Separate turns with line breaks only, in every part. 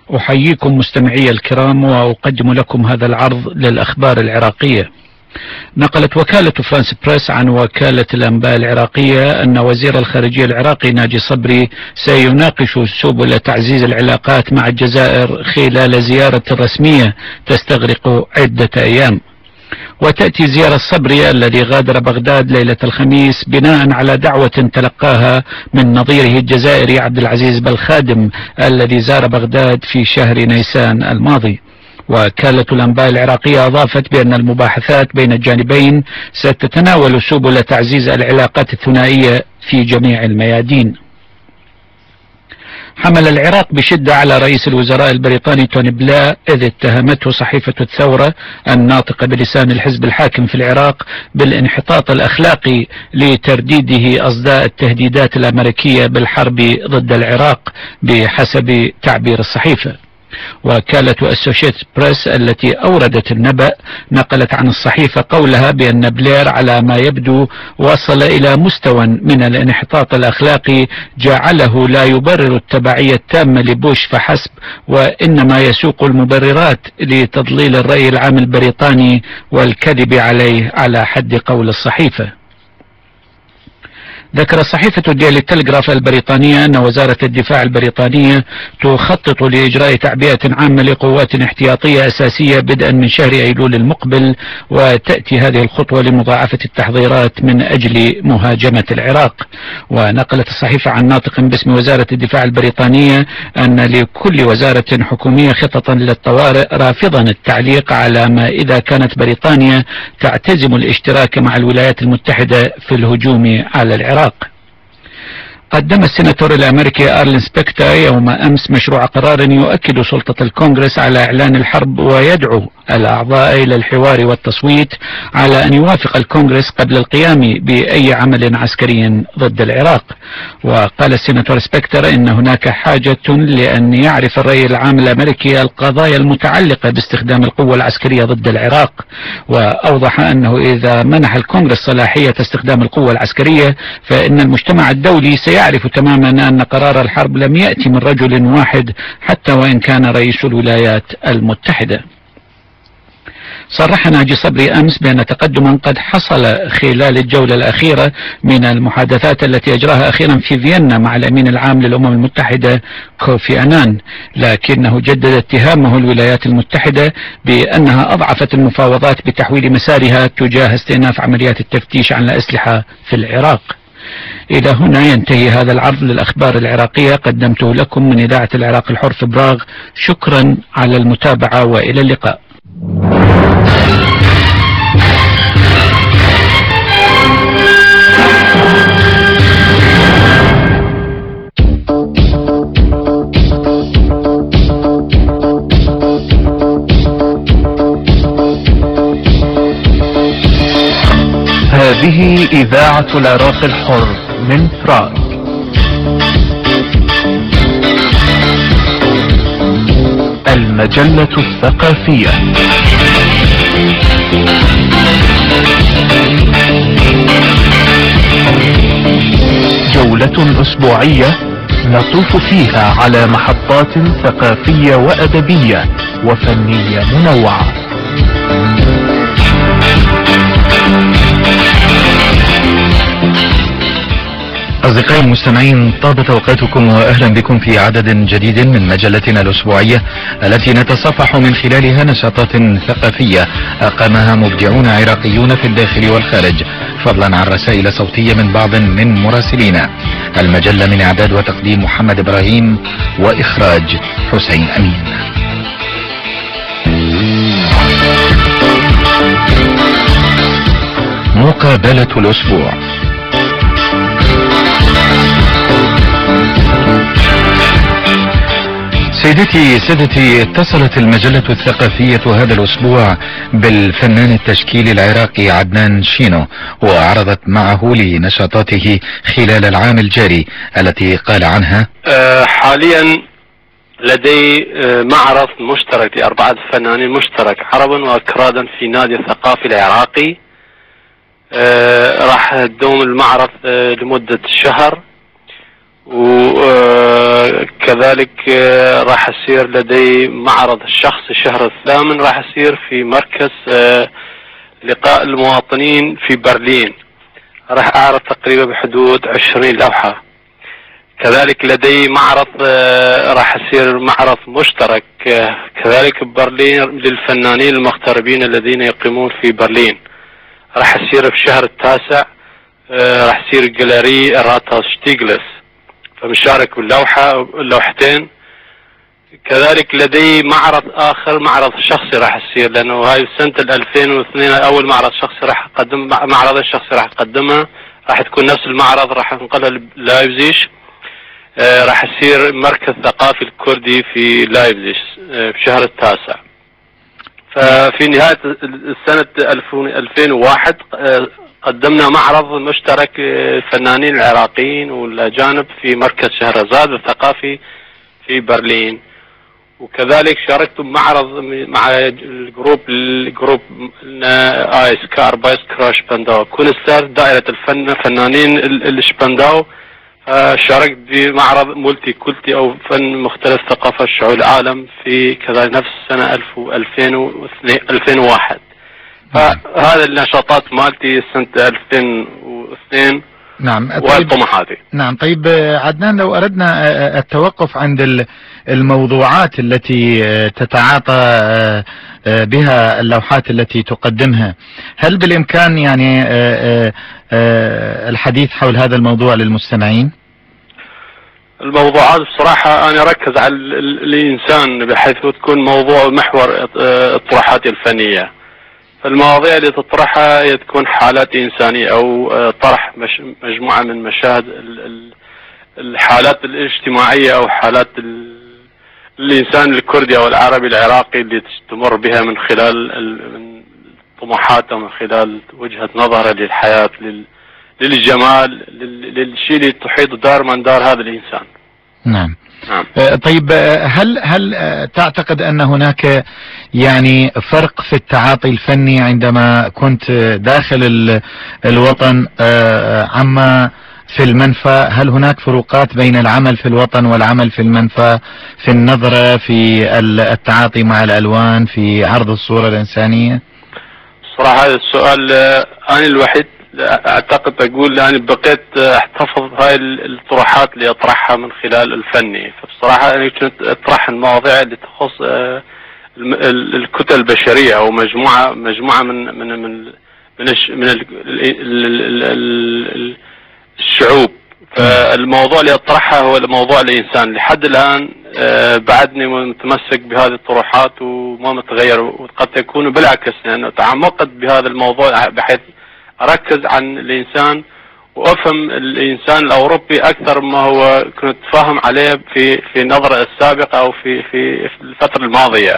أحييكم مستمعي الكرام وأقدم لكم هذا العرض للأخبار العراقية. نقلت وكالة فرانس بريس عن وكالة الأنباء العراقية أن وزير الخارجية العراقي ناجي صبري سيناقش سبل تعزيز العلاقات مع الجزائر خلال زيارة رسمية تستغرق عدة أيام. وتأتي زيارة صبري الذي غادر بغداد ليلة الخميس بناء على دعوة تلقاها من نظيره الجزائري عبد العزيز بالخادم الذي زار بغداد في شهر نيسان الماضي. وكالة الأنباء العراقية أضافت بأن المباحثات بين الجانبين ستتناول سبل تعزيز العلاقات الثنائية في جميع الميادين. حمل العراق بشدة على رئيس الوزراء البريطاني توني بلير إذ اتهمته صحيفة الثورة الناطقة بلسان الحزب الحاكم في العراق بالانحطاط الأخلاقي لترديده أصداء التهديدات الأمريكية بالحرب ضد العراق بحسب تعبير الصحيفة. وكالة أسوشيتد بريس التي أوردت النبأ نقلت عن الصحيفة قولها بأن بلير على ما يبدو وصل إلى مستوى من الانحطاط الأخلاقي جعله لا يبرر التبعية التامة لبوش فحسب، وإنما يسوق المبررات لتضليل الرأي العام البريطاني والكذب عليه على حد قول الصحيفة. ذكر صحيفة الديلي تلغراف البريطانية أن وزارة الدفاع البريطانية تخطط لإجراء تعبئة عامة لقوات احتياطية أساسية بدءا من شهر أيلول المقبل، وتأتي هذه الخطوة لمضاعفة التحضيرات من أجل مهاجمة العراق. ونقلت الصحيفة عن ناطق باسم وزارة الدفاع البريطانية أن لكل وزارة حكومية خططا للطوارئ، رافضا التعليق على ما إذا كانت بريطانيا تعتزم الاشتراك مع الولايات المتحدة في الهجوم على العراق. قدم السيناتور الأمريكي أرلين سبكتر يوم أمس مشروع قرار يؤكد سلطة الكونغرس على إعلان الحرب ويدعو الأعضاء إلى الحوار والتصويت على أن يوافق الكونغرس قبل القيام بأي عمل عسكري ضد العراق. وقال السيناتور سبكتر إن هناك حاجة لأن يعرف الرأي العام الأمريكي القضايا المتعلقة باستخدام القوة العسكرية ضد العراق، وأوضح أنه إذا منح الكونغرس صلاحية استخدام القوة العسكرية فإن المجتمع الدولي سيعرف تماما أن قرار الحرب لم يأتي من رجل واحد حتى وإن كان رئيس الولايات المتحدة. صرح ناجي صبري أمس بأن تقدما قد حصل خلال الجولة الأخيرة من المحادثات التي أجراها أخيرا في فيينا مع الأمين العام للأمم المتحدة كوفي أنان، لكنه جدد اتهامه الولايات المتحدة بأنها أضعفت المفاوضات بتحويل مسارها تجاه استئناف عمليات التفتيش عن الأسلحة في العراق. إلى هنا ينتهي هذا العرض للأخبار العراقية قدمته لكم من إذاعة العراق الحر في براغ. شكرا على المتابعة وإلى اللقاء.
هذه إذاعة العراق الحر من براغ. المجلة الثقافية. جولة أسبوعية نطوف فيها على محطات ثقافية وأدبية وفنية منوعة.
أصدقائي المستمعين، طابت أوقاتكم وأهلا بكم في عدد جديد من مجلتنا الأسبوعية التي نتصفح من خلالها نشاطات ثقافية أقامها مبدعون عراقيون في الداخل والخارج، فضلا عن رسائل صوتية من بعض من مراسلينا. المجلة من إعداد وتقديم محمد إبراهيم وإخراج حسين أمين. مقابلة الأسبوع. سيدتي اتصلت المجلة الثقافية هذا الأسبوع بالفنان التشكيلي العراقي عدنان شينو وعرضت معه لنشاطاته خلال العام الجاري التي قال عنها:
حاليا لدي معرض مشترك لأربعة فنانين مشترك عربا وأكرادا في نادي الثقافي العراقي. راح تدوم المعرض لمدة شهر، وكذلك راح يصير لدي معرض الشخص الشهر الثامن، راح يصير في مركز لقاء المواطنين في برلين، راح أعرض تقريبا بحدود 20 لوحة. كذلك لدي معرض راح يصير معرض مشترك كذلك ببرلين للفنانين المغتربين الذين يقيمون في برلين، راح يصير في الشهر التاسع، راح يصير جاليري راتاس شتيغلس، فمشارك اللوحتين. كذلك لدي معرض آخر، معرض شخصي راح يصير، لأنه هاي سنة 2002 أول معرض شخصي راح أقدم، معرض الشخصي راح أقدمها، راح تكون نفس المعرض، راح ننقلها لايبزيش، راح يصير مركز ثقافي الكردي في لايبزيش في الشهر التاسع. ففي نهاية السنة 2001 قدمنا معرض مشترك الفنانين العراقيين والأجانب في مركز شهرزاد الثقافي في برلين. وكذلك شاركت بمعرض مع الجروب آيس كار بايس كراش بنداو كونستر دائرة فنانين الشبنداو. شاركت بمعرض مولتي كولتي او فن مختلف ثقافة شعوب العالم في كذا نفس السنة 2001. فهذه النشاطات مالتي سنة 2002.
نعم.
والطموحاتي.
نعم. طيب عدنان، لو أردنا التوقف عند الموضوعات التي تتعاطى بها اللوحات التي تقدمها، هل بالإمكان يعني الحديث حول هذا الموضوع للمستمعين؟
الموضوعات بصراحة أنا أركز على الإنسان بحيث تكون موضوع محور اطروحاتي الفنية. فالمواضيع اللي تطرحها تكون حالات إنسانية أو طرح مجموعة من مشاهد الحالات الاجتماعية أو حالات الإنسان الكردي أو العربي العراقي اللي تمر بها من خلال طموحاته، من خلال وجهة نظره للحياة، للجمال، للشيء اللي تحيط دار من دار هذا الإنسان.
نعم.
نعم.
طيب هل تعتقد أن هناك يعني فرق في التعاطي الفني عندما كنت داخل الوطن عما في المنفى؟ هل هناك فروقات بين العمل في الوطن والعمل في المنفى في النظرة، في التعاطي مع الألوان، في عرض الصورة الإنسانية؟
صراحة هذا السؤال أنا الوحيد اعتقد اقول يعني بقيت احتفظ هاي الطروحات اللي اطرحها من خلال الفني. فبصراحة انا كنت اطرح المواضيع اللي تخص الكتل البشرية او مجموعة من الشعوب. فالموضوع اللي اطرحها هو الموضوع الانسان. لحد الان بعدني متمسك بهذه الطروحات وما متغير، وقد تكون بالعكس لانه تعمقت بهذا الموضوع بحيث أركز عن الإنسان وأفهم الإنسان الأوروبي أكثر ما هو كنت فاهم عليه في النظرة السابقة أو في الفترة الماضية.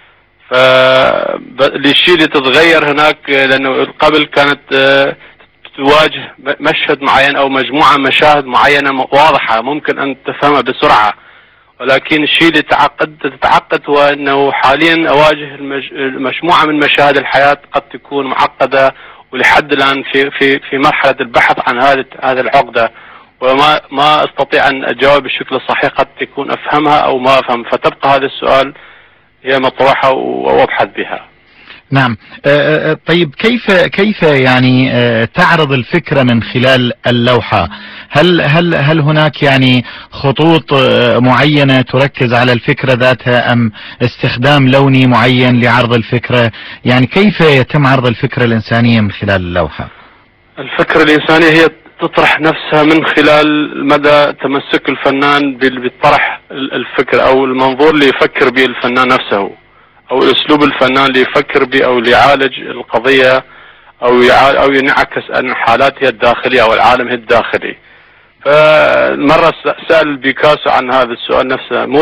فالشيء اللي تتغير هناك لأنه قبل كانت تواجه مشهد معين أو مجموعة مشاهد معينة واضحة ممكن أن تفهمها بسرعة، ولكن الشيء اللي تتعقد هو أنه حاليا أواجه مجموعة من مشاهد الحياة قد تكون معقدة، ولحد الآن في مرحلة البحث عن هذه العقدة، وما استطيع أن أجاوب بشكل صحيح، قد تكون أفهمها أو ما أفهم. فتبقى هذا السؤال هي مطروحة وأبحث بها.
نعم. طيب كيف يعني تعرض الفكرة من خلال اللوحة؟ هل هناك يعني خطوط معينة تركز على الفكرة ذاتها، أم استخدام لوني معين لعرض الفكرة؟ يعني كيف يتم عرض الفكرة الإنسانية من خلال اللوحة؟
الفكرة الإنسانية هي تطرح نفسها من خلال مدى تمسك الفنان بالطرح الفكرة أو المنظور اللي يفكر به الفنان نفسه، أو أسلوب الفنان اللي يفكر به أو اللي يعالج القضية أو ينعكس عن حالاتها الداخلية أو العالم الداخلي. فمرة سأل بيكاسو عن هذا السؤال نفسه، مو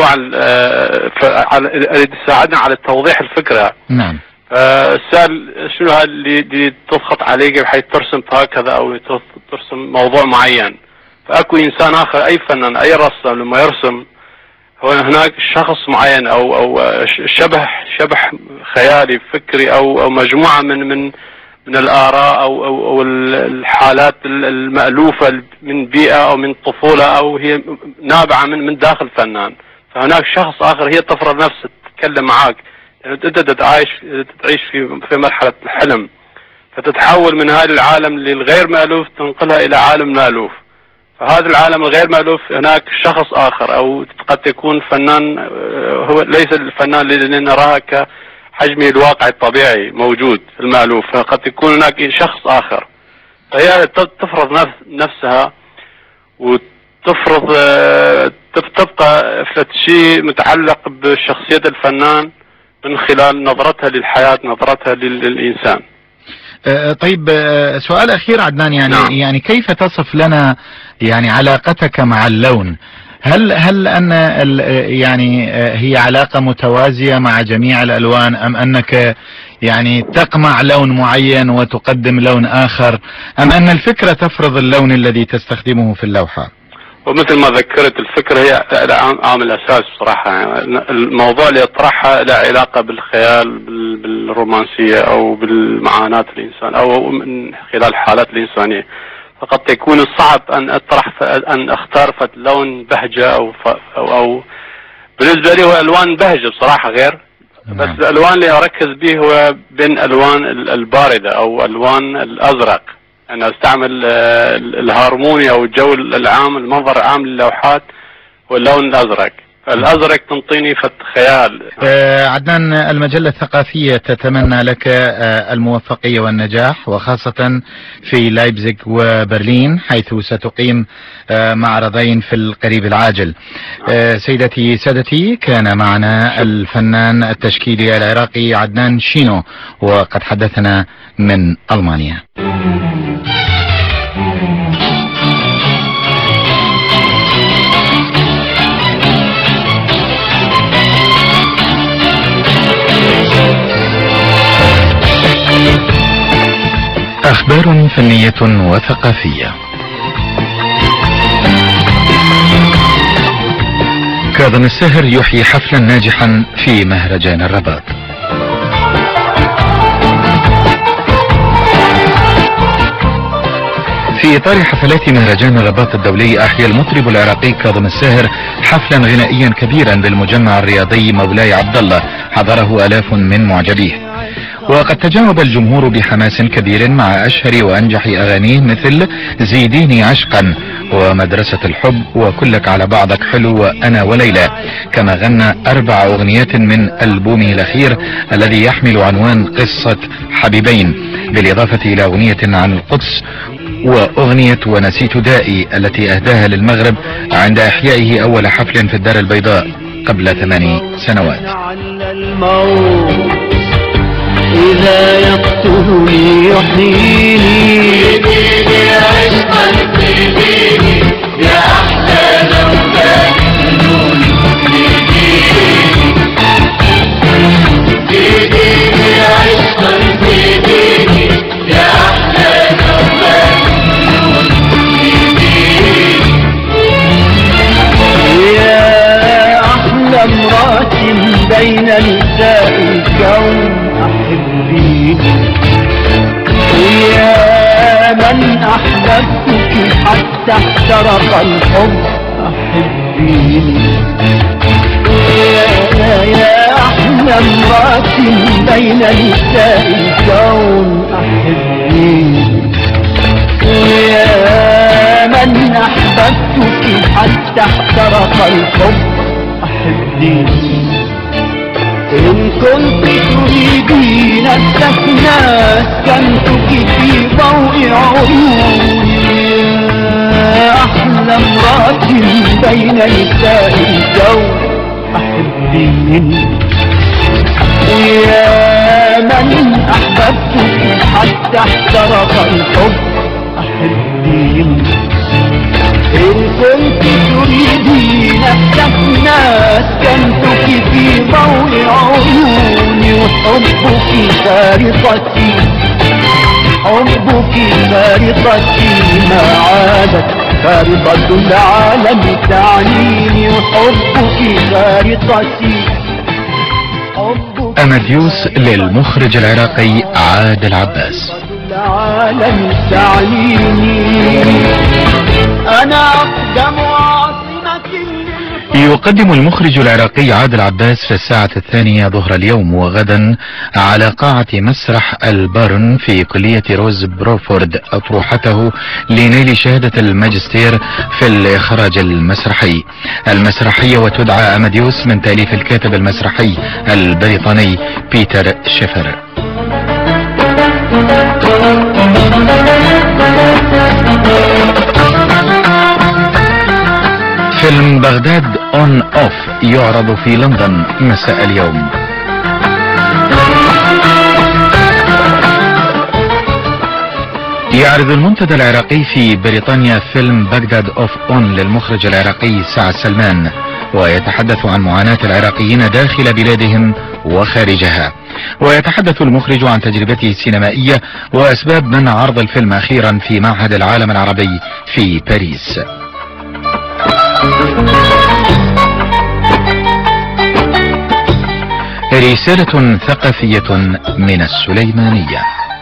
يساعدنا على توضيح الفكرة.
نعم.
سأل شنو اللي تضغط عليك بحيث ترسم هكذا أو ترسم موضوع معين. فأكو إنسان آخر، أي فنان أي رسام لما يرسم هو هناك شخص معين أو شبح خيالي فكري أو مجموعة من من الآراء أو الحالات المألوفة من بيئة أو من طفولة أو هي نابعة من داخل الفنان. فهناك شخص آخر هي تفرض نفسه تتكلم معاك، يعني أنت تعيش في مرحلة الحلم، فتتحول من هذا العالم للغير مألوف تنقلها إلى عالم مألوف. فهذا العالم الغير مألوف هناك شخص آخر، أو قد يكون فنان هو ليس الفنان الذي نراه كحجمه الواقع الطبيعي موجود في المألوف، فقد يكون هناك شخص آخر. فهي تفرض نفسها وتفرض تبقى شيء متعلق بشخصية الفنان من خلال نظرتها للحياة، نظرتها للإنسان.
طيب سؤال أخير عدنان، يعني كيف تصف لنا يعني علاقتك مع اللون؟ هل أن يعني هي علاقة متوازية مع جميع الألوان، أم أنك يعني تقمع لون معين وتقدم لون آخر، أم أن الفكرة تفرض اللون الذي تستخدمه في اللوحة؟
ومثل ما ذكرت الفكرة هي عامل أساس بصراحة. يعني الموضوع اللي يطرحها له علاقة بالخيال، بالرومانسية أو بالمعاناة الإنسان أو من خلال حالات الإنسانية. فقد يكون الصعب أن أختار لون بهجة أو بالنسبة لي هو ألوان بهجة بصراحة غير. بس الألوان اللي أركز به هو بين ألوان الباردة أو ألوان الأزرق. أنا أستعمل الهارموني أو الجو العام، المنظر العام للوحات واللون الأزرق. الأزرق تنطيني خيال.
عدنان، المجلة الثقافية تتمنى لك الموفقية والنجاح، وخاصة في لايبزيغ وبرلين، حيث ستقيم معرضين في القريب العاجل. سيدتي سادتي، كان معنا الفنان التشكيلي العراقي عدنان شينو، وقد حدثنا من ألمانيا. أخبار فنية وثقافية. كاظم الساهر يحيي حفلا ناجحا في مهرجان الرباط. في إطار حفلات مهرجان الرباط الدولي، أحيا المطرب العراقي كاظم الساهر حفلا غنائيا كبيرا بالمجمع الرياضي مولاي عبد الله، حضره آلاف من معجبيه. وقد تجاوب الجمهور بحماس كبير مع أشهر وأنجح أغانيه مثل زيديني عشقا ومدرسة الحب وكلك على بعضك حلو وأنا وليلى، كما غنى 4 أغنيات من ألبومه الأخير الذي يحمل عنوان قصة حبيبين، بالإضافة إلى أغنية عن القدس وأغنية ونسيت دائي التي أهداها للمغرب عند إحيائه أول حفل في الدار البيضاء قبل 8 سنوات.
إذا يقتلني يحييني، زيديني عشقا زيديني يا أحلى لولا جنوني، زيديني عشقا زيديني يا أحلى لولا جنوني، يا أحلى امرأة بين نساء الكون يا من أحببتك حتى احترق الحب أحبيني، يا أحلى امرأة بين نساء الكون أحبيني، يا من أحببتك حتى احترق الحب أحبيني. إن كنت تريدين السكنى سكنتك في ضوء عيوني، أحلى امرأة بين نساء الكون أحبيني، يا من أحببتك حتى احترق الحب أحبيني. إن كنت تريدين السكنى سكنتك في ضوء عيوني، وحبك فارقتي حبك فارقتي ما عادت فارقة العالم تعنيني، وحبك فارقتي
أماديوس للمخرج العراقي عادل عباس.
العالم تعليني أنا أقدم عاصمة.
يقدم المخرج العراقي عادل عباس في الساعة 2 ظهر اليوم وغدا على قاعة مسرح البارن في كلية روز بروفورد أطروحته لنيل شهادة الماجستير في الإخراج المسرحي. المسرحية وتدعى أماديوس من تأليف الكاتب المسرحي البريطاني بيتر شيفر. فيلم بغداد اون اوف يعرض في لندن مساء اليوم. يعرض المنتدى العراقي في بريطانيا فيلم بغداد اوف اون للمخرج العراقي سعد سلمان، ويتحدث عن معاناة العراقيين داخل بلادهم وخارجها. ويتحدث المخرج عن تجربته السينمائية وأسباب منع عرض الفيلم أخيرا في معهد العالم العربي في باريس. رسالة ثقافية من السليمانية.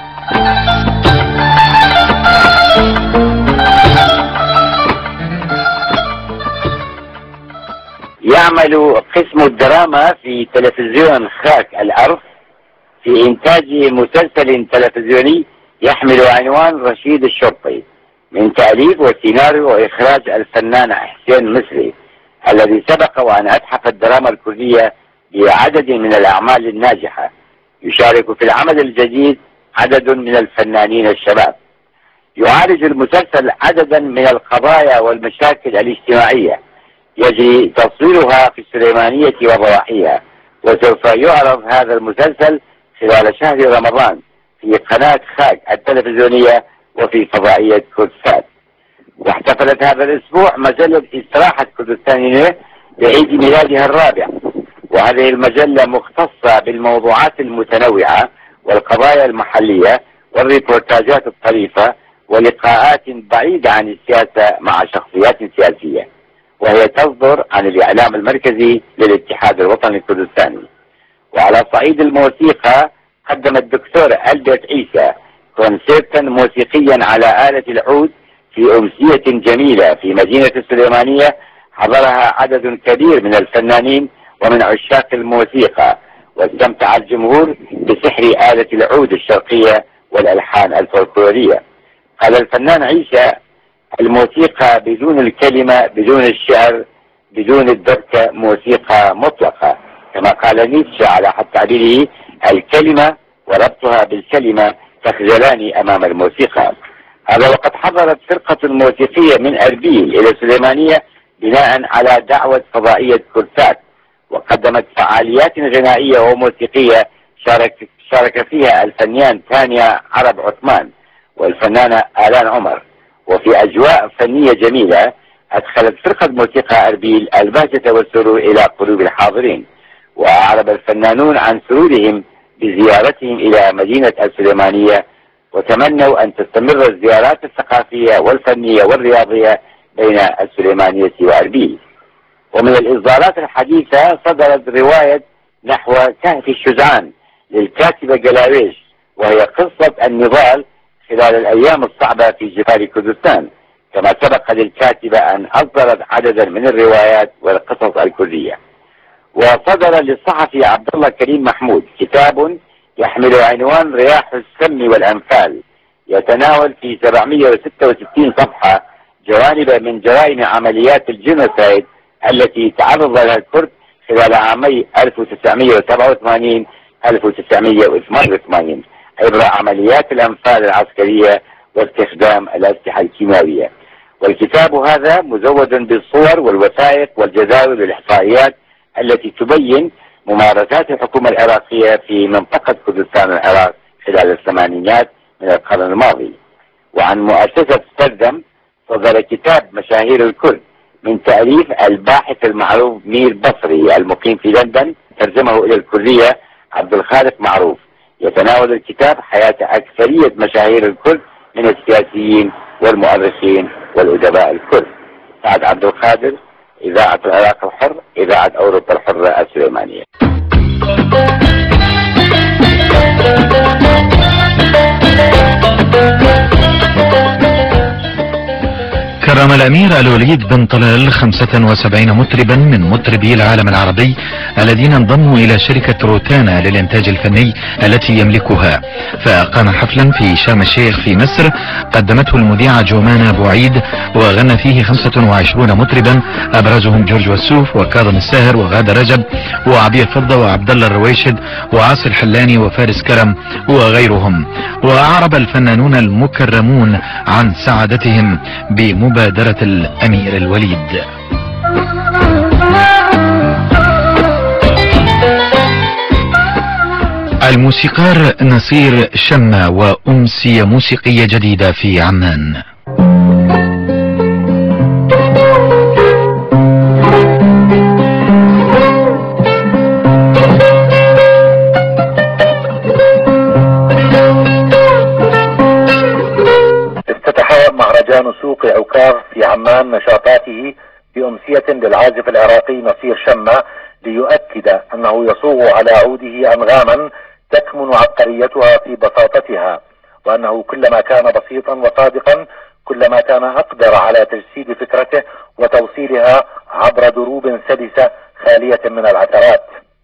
يعمل قسم الدراما في تلفزيون خاك الأرض في إنتاج مسلسل تلفزيوني يحمل عنوان رشيد الشرطي، من تأليف وسيناريو وإخراج الفنان حسين مصري، الذي سبق وأن أتحف الدراما الكردية بعدد من الأعمال الناجحة. يشارك في العمل الجديد عدد من الفنانين الشباب. يعالج المسلسل عددا من القضايا والمشاكل الاجتماعية يجري تصويرها في السليمانية وضواحيها، وسوف يعرض هذا المسلسل خلال شهر رمضان في قناة خاك التلفزيونية وفي فضائية كردستان. واحتفلت هذا الأسبوع مجلة استراحة كردستان بعيد ميلادها الرابع، وهذه المجلة مختصة بالموضوعات المتنوعة والقضايا المحلية والريبورتاجات الطريفة ولقاءات بعيدة عن السياسة مع شخصيات سياسية، وهي تصدر عن الإعلام المركزي للاتحاد الوطني الكردستاني. وعلى صعيد الموسيقى قدم الدكتور ألبرت عيسى كونسيرتا موسيقيا على آلة العود في أمسية جميلة في مدينة السليمانية حضرها عدد كبير من الفنانين ومن عشاق الموسيقى، واستمتع الجمهور بسحر آلة العود الشرقية والألحان الفولكلورية. قال الفنان عيسى: الموسيقى بدون الكلمة، بدون الشعر، بدون الدبكة موسيقى مطلقة، كما قال نيتشه على حد تعبيره: الكلمة وربطها بالكلمة تخجلان أمام الموسيقى. هذا وقد حضرت فرقة موسيقية من أربيل إلى السليمانية بناء على دعوة فضائية كردستان، وقدمت فعاليات غنائية وموسيقية شارك فيها الفنان تانيا عرب عثمان والفنانة آلان عمر. وفي أجواء فنية جميلة أدخلت فرقة موسيقى أربيل البهجة والسرور إلى قلوب الحاضرين، وأعرب الفنانون عن سرورهم بزيارتهم إلى مدينة السليمانية، وتمنوا أن تستمر الزيارات الثقافية والفنية والرياضية بين السليمانية وأربيل. ومن الإصدارات الحديثة صدرت رواية نحو كهف الشجعان للكاتبة جلاويش، وهي قصة النضال خلال الأيام الصعبة في جبال كردستان، كما سبق للكاتبة أن أصدرت عددا من الروايات والقصص الكردية. وصدر للصحفي عبد الله كريم محمود كتاب يحمل عنوان رياح السم والأنفال، يتناول في 766 صفحة جوانب من جرائم عمليات الجينوسايد التي تعرض لها الكرد خلال عامي 1987 1988 عبر عمليات الأنفال العسكرية واستخدام الأسلحة الكيماوية. والكتاب هذا مزود بالصور والوثائق والجداول والإحصائيات التي تبين ممارسات الحكومة العراقية في منطقة كردستان العراق خلال الثمانينات من القرن الماضي. وعن مؤسسة ستردم صدر كتاب مشاهير الكرد من تأليف الباحث المعروف مير بصري المقيم في لندن، ترجمه إلى الكردية عبد الخالق معروف. يتناول الكتاب حياة أكثرية مشاهير الكرد من السياسيين والمؤرخين والأدباء الكرد. سعد عبد القادر، إذاعة العراق الحر، إذاعة أوروبا الحرة السليمانية.
كرم الأمير الوليد بن طلال 75 مطربا من مطربي العالم العربي الذين انضموا إلى شركة روتانا للإنتاج الفني التي يملكها، فأقام حفلا في شرم الشيخ في مصر قدمته المذيعة جومانا بوعيد، وغنى فيه 25 مطربا أبرزهم جورج وسوف وكاظم الساهر وغادة رجب وعبير فضة وعبد الله الرويشد وعاصي الحلاني وفارس كرم وغيرهم. وأعرب الفنانون المكرمون عن سعادتهم بمبادرة الأمير الوليد. الموسيقار نصير شمة وأمسية موسيقية جديدة في عمان.
مهرجان سوق عكاظ في عمان نشاطاته بأمسية للعازف العراقي نصير شمة ليؤكد أنه يصوغ على عوده أنغاما تكمن عبقريتها في بساطتها، وأنه كلما كان بسيطا وصادقا كلما كان أقدر على تجسيد فكرته وتوصيلها عبر دروب سلسة خالية من العثرات.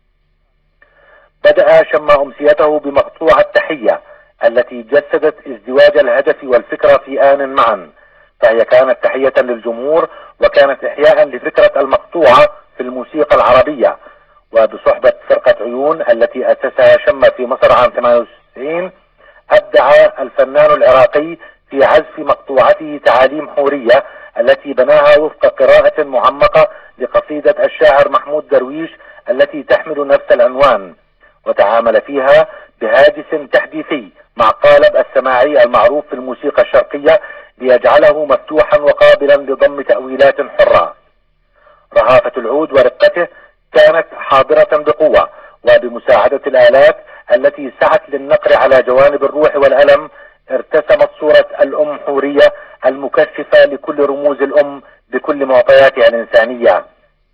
بدأ شمة أمسيته بمقطوعة تحية التي جسدت ازدواج الهدف والفكرة في آن معا، فهي كانت تحية للجمهور وكانت إحياء لفكرة المقطوعة في الموسيقى العربية. وبصحبة فرقة عيون التي أسسها شمة في مصر عام 98 أبدع الفنان العراقي في عزف مقطوعته تعاليم حورية التي بناها وفق قراءة معمقة لقصيدة الشاعر محمود درويش التي تحمل نفس العنوان، وتعامل فيها بهاجس تحديثي مع قالب السماعي المعروف في الموسيقى الشرقية ليجعله مفتوحا وقابلا لضم تأويلات حرة. رهافة العود ورقته كانت حاضرة بقوة، وبمساعدة الآلات التي سعت للنقر على جوانب الروح والألم ارتسمت صورة الأم حورية المكشفة لكل رموز الأم بكل معطياتها الإنسانية.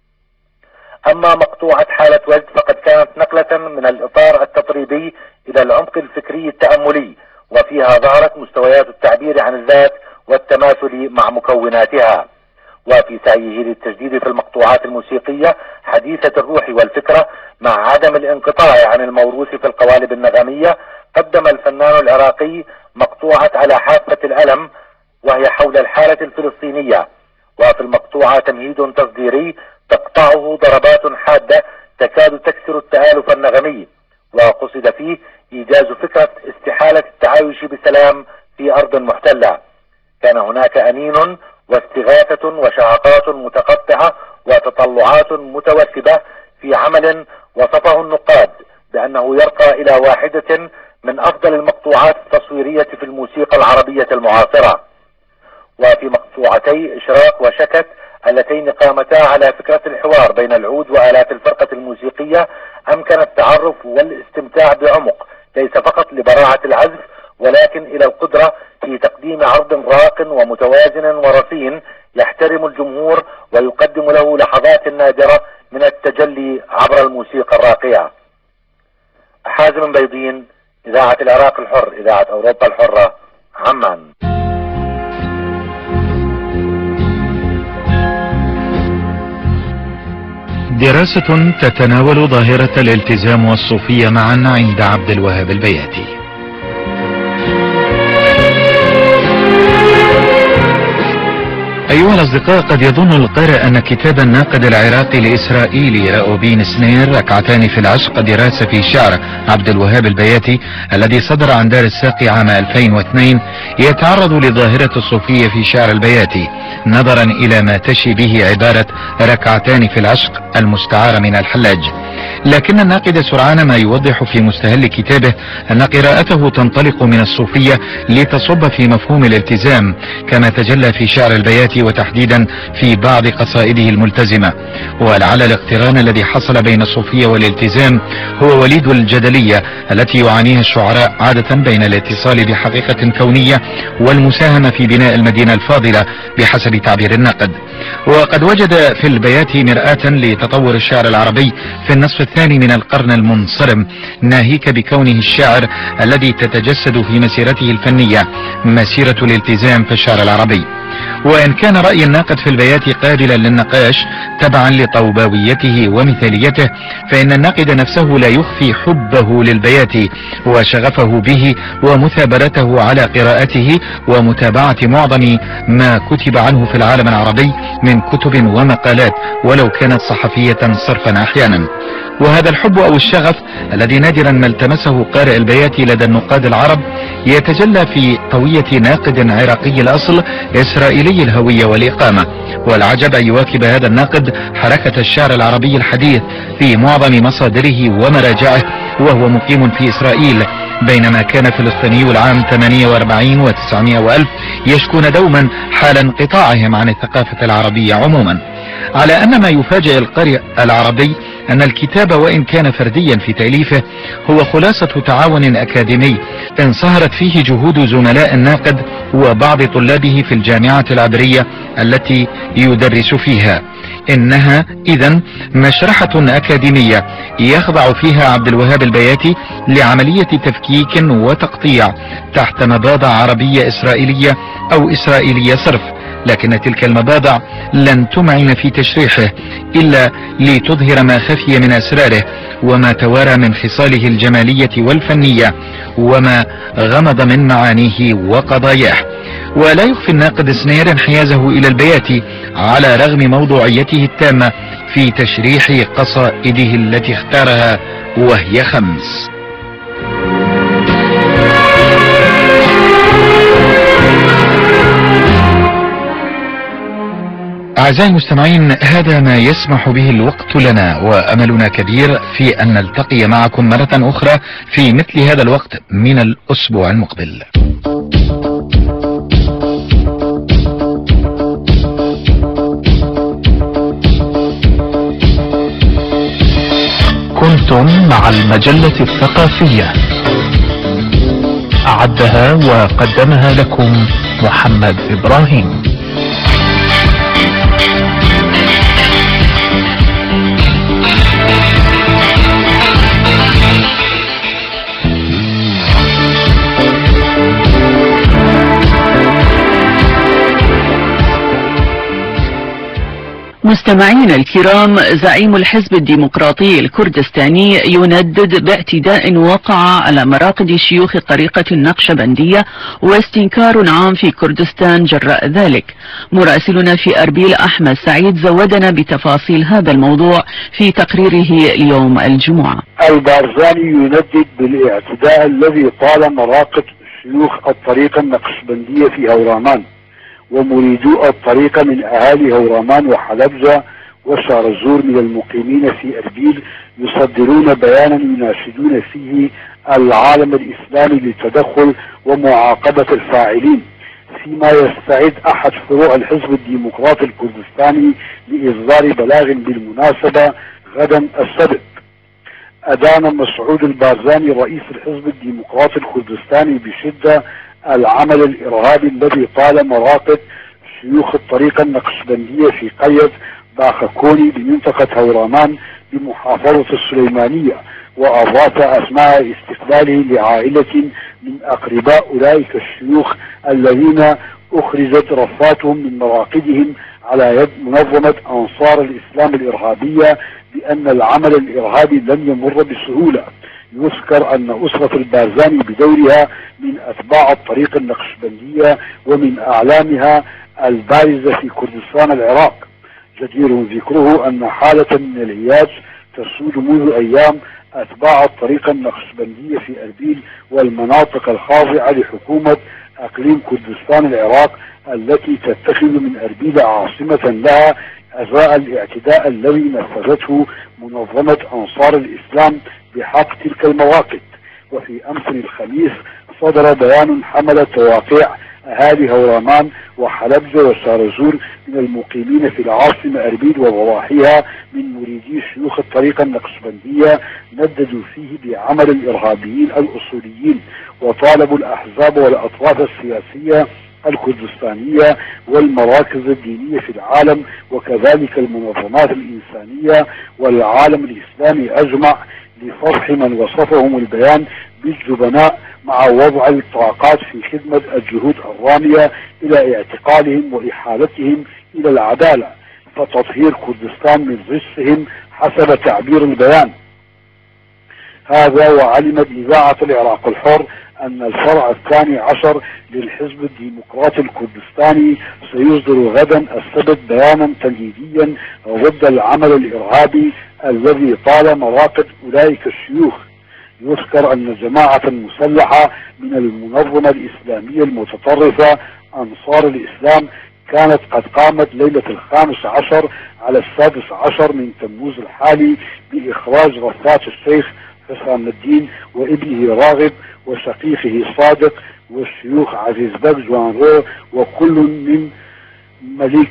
أما مقطوعة حالة وجد فقد كانت نقلة من الإطار التطريبي إلى العمق الفكري التأملي، وفيها ظهرت مستويات التعبير عن الذات والتماثل مع مكوناتها. وفي سعيه للتجديد في المقطوعات الموسيقية حديثة الروح والفكرة مع عدم الانقطاع عن الموروث في القوالب النغمية، قدم الفنان العراقي مقطوعة على حافة الألم وهي حول الحالة الفلسطينية. وفي المقطوعة تمهيد تصديري تقطعه ضربات حادة تكاد تكسر التآلف النغمي، وقصد فيه إيجاز فكرة استحالة التعايش بسلام في أرض محتلة. كان هناك أنين واستغاثة وشهقات متقطعة وتطلعات متوسبة في عمل وصفه النقاد بأنه يرقى إلى واحدة من أفضل المقطوعات التصويرية في الموسيقى العربية المعاصرة. وفي مقطوعتي إشراق وشكت اللتين قامتا على فكرة الحوار بين العود وآلات الفرقة الموسيقية أمكن التعرف والاستمتاع بعمق ليس فقط لبراعة العزف ولكن إلى القدرة في تقديم عرض راق ومتوازن ورصين يحترم الجمهور ويقدم له لحظات نادرة من التجلي عبر الموسيقى الراقية. حازم بيضين، إذاعة العراق الحر، إذاعة أوروبا الحرة، عمان.
دراسة تتناول ظاهرة الالتزام والصوفية معا عند عبد الوهاب البياتي. أيها الأصدقاء، قد يظن القارئ أن كتاب الناقد العراقي الإسرائيلي راؤوبين سنير ركعتان في العشق دراسة في شعر عبد الوهاب البياتي الذي صدر عن دار الساقي عام 2002 يتعرض لظاهرة الصوفية في شعر البياتي نظرا إلى ما تشي به عبارة ركعتان في العشق المستعارة من الحلاج. لكن الناقد سرعان ما يوضح في مستهل كتابه أن قراءته تنطلق من الصوفية لتصب في مفهوم الالتزام كما تجلى في شعر البياتي وتحديدا في بعض قصائده الملتزمة. ولعل الاقتران الذي حصل بين الصوفية والالتزام هو وليد الجدلية التي يعانيها الشعراء عادة بين الاتصال بحقيقة كونية والمساهمة في بناء المدينة الفاضلة بحسب تعبير الناقد. وقد وجد في البياتي مرآة لتطور الشعر العربي في النصف الثاني من القرن المنصرم، ناهيك بكونه الشاعر الذي تتجسد في مسيرته الفنية مسيرة الالتزام في الشعر العربي. وإن كان رأي الناقد في البيات قابلا للنقاش تبعا لطوباويته ومثاليته، فإن الناقد نفسه لا يخفي حبه للبيات وشغفه به ومثابرته على قراءته ومتابعة معظم ما كتب عنه في العالم العربي من كتب ومقالات ولو كانت صحفية صرفا أحيانا. وهذا الحب أو الشغف الذي نادرا ما التمسه قارئ البيات لدى النقاد العرب يتجلى في طوية ناقد عراقي الأصل إسرائيلي الهوية والإقامة. والعجب أن يواكب هذا الناقد حركة الشعر العربي الحديث في معظم مصادره ومراجعه وهو مقيم في إسرائيل، بينما كان فلسطيني العام 48 و900 وألف يشكون دوما حال انقطاعهم عن الثقافة العربية عموما. على أن ما يفاجئ القارئ العربي أن الكتاب وإن كان فرديا في تأليفه هو خلاصة تعاون أكاديمي انصهرت فيه جهود زملاء الناقد وبعض طلابه في الجامعة العبرية التي يدرس فيها. إنها إذن مشرحة أكاديمية يخضع فيها عبد الوهاب البياتي لعملية تفكيك وتقطيع تحت مباضع عربية إسرائيلية أو إسرائيلية صرف، لكن تلك المباضع لن تمعن في تشريحه إلا لتظهر ما خفي من أسراره وما توارى من خصاله الجمالية والفنية وما غمض من معانيه وقضاياه. ولا يخفي الناقد سنير انحيازه إلى البياتي على رغم موضوعيته التامة في تشريح قصائده التي اختارها وهي 5. أعزائي المستمعين، هذا ما يسمح به الوقت لنا، وأملنا كبير في أن نلتقي معكم مرة أخرى في مثل هذا الوقت من الأسبوع المقبل.
كنتم مع المجلة الثقافية، أعدها وقدمها لكم محمد إبراهيم.
مستمعينا الكرام، زعيم الحزب الديمقراطي الكردستاني يندد باعتداء وقع على مراقد شيوخ الطريقة النقشبندية واستنكار عام في كردستان جراء ذلك. مراسلنا في أربيل أحمد سعيد زودنا بتفاصيل هذا الموضوع في تقريره اليوم الجمعة.
البارزاني يندد بالاعتداء الذي طال مراقد شيوخ الطريقة النقشبندية في هورامان ومريدو الطريقة من أهالي هورامان وحلبجة وشارزور من المقيمين في أربيل يصدرون بيانا يناشدون فيه العالم الإسلامي للتدخل ومعاقبة الفاعلين، فيما يستعد أحد فروع الحزب الديمقراطي الكردستاني لإصدار بلاغ بالمناسبة غدا السبت. أدان مسعود البارزاني رئيس الحزب الديمقراطي الكردستاني بشدة العمل الإرهابي الذي طال مراقد شيوخ الطريقة النقشبندية في قرية باخكوني بمنطقة هورامان بمحافظة السليمانية، وأضاف أثناء استقباله لعائلة من أقرباء أولئك الشيوخ الذين أخرجت رفاتهم من مراقدهم على يد منظمة أنصار الإسلام الإرهابية بأن العمل الإرهابي لن يمر بسهولة. يذكر أن أسرة البارزاني بدورها من أتباع الطريقة النقشبندية ومن أعلامها البارزة في كردستان العراق. جدير ذكره أن حالة من الهياج تسود منذ أيام أتباع الطريقة النقشبندية في أربيل والمناطق الخاضعة لحكومة أقليم كردستان العراق التي تتخذ من أربيل عاصمة لها أزاء الاعتداء الذي نفذته منظمة أنصار الإسلام بحق تلك المواقد. وفي أمس الخميس صدر بيان حمل تواقيع أهالي هورامان وحلبجة وشارزور من المقيمين في العاصمة أربيل وضواحيها من مريدي شيوخ الطريقة النقشبندية نددوا فيه بعمل الإرهابيين الأصوليين، وطالبوا الأحزاب والأطراف السياسية الكردستانية والمراكز الدينية في العالم وكذلك المنظمات الإنسانية والعالم الإسلامي أجمع لفضح من وصفهم البيان بالجبناء مع وضع الطاقات في خدمة الجهود الرامية إلى اعتقالهم وإحالتهم إلى العدالة، فتطهير كردستان من رجسهم حسب تعبير البيان. هذا وعلمت إذاعة العراق الحر أن الفرع 12 للحزب الديمقراطي الكردستاني سيصدر غدا السبت بيانا تمهيديا ضد العمل الإرهابي الذي طال مراقد أولئك الشيوخ. يذكر أن جماعة مسلحة من المنظمة الإسلامية المتطرفة أنصار الإسلام كانت قد قامت ليلة 15 على 16 من تموز الحالي بإخراج رفات الشيخ حسام الدين وابنه راغب وشقيقه صادق والشيوخ عزيز بك جوانرو وكل من مليك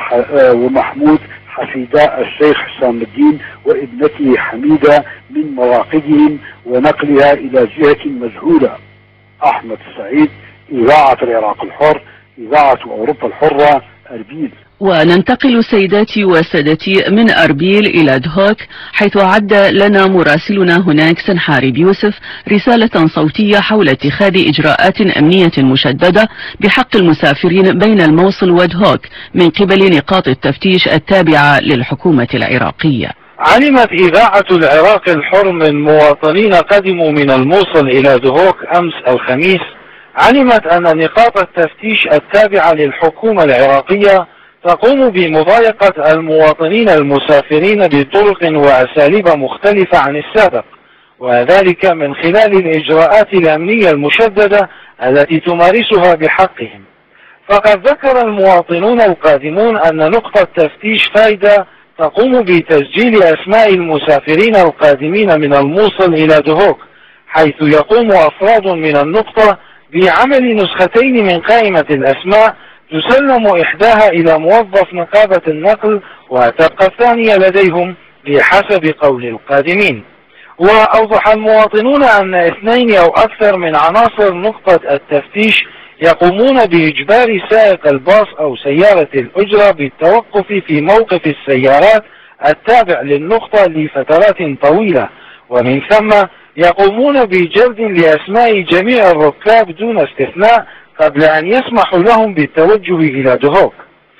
ومحمود حفيداء الشيخ حسام الدين وابنته حميدة من مراقدهم ونقلها إلى جهة مجهولة. أحمد سعيد، إذاعة العراق الحر، إذاعة أوروبا الحرة، أربيل.
وننتقل سيداتي وسادتي من أربيل إلى دهوك، حيث أعد لنا مراسلنا هناك سنحارب يوسف رسالة صوتية حول اتخاذ إجراءات أمنية مشددة بحق المسافرين بين الموصل ودهوك من قبل نقاط التفتيش التابعة للحكومة العراقية.
علمت إذاعة العراق الحر من مواطنين قدموا من الموصل إلى دهوك أمس الخميس، علمت أن نقاط التفتيش التابعة للحكومة العراقية تقوم بمضايقة المواطنين المسافرين بطرق وأساليب مختلفة عن السابق، وذلك من خلال الإجراءات الأمنية المشددة التي تمارسها بحقهم. فقد ذكر المواطنون القادمون أن نقطة تفتيش فايدة تقوم بتسجيل أسماء المسافرين القادمين من الموصل إلى دهوك، حيث يقوم أفراد من النقطة بعمل نسختين من قائمة الأسماء تسلم إحداها إلى موظف نقابة النقل وتبقى الثانية لديهم بحسب قول القادمين. وأوضح المواطنون أن 2 أو أكثر من عناصر نقطة التفتيش يقومون بإجبار سائق الباص أو سيارة الأجرة بالتوقف في موقف السيارات التابع للنقطة لفترات طويلة، ومن ثم يقومون بجلد لأسماء جميع الركاب دون استثناء قبل أن يسمحوا لهم بالتوجه إلى دهوك.